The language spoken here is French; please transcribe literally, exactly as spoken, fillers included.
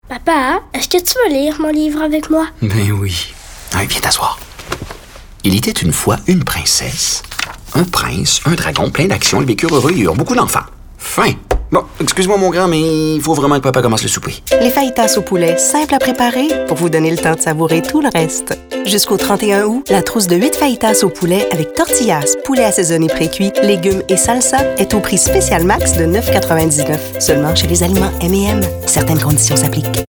Papa, est-ce que tu veux lire mon livre avec moi? Ben oui. Allez, viens t'asseoir. Il était une fois une princesse, un prince, un dragon, plein d'actions, ils vécurent heureux et eurent beaucoup d'enfants. Fin. Bon, excuse-moi mon grand, mais il faut vraiment que papa commence le souper. Les fajitas au poulet, simples à préparer pour vous donner le temps de savourer tout le reste. Jusqu'au trente et un août, la trousse de huit fajitas au poulet avec tortillas, poulet assaisonné pré-cuit, légumes et salsa est au prix spécial max de neuf quatre-vingt-dix-neuf. Seulement chez les aliments M et M. Certaines conditions s'appliquent.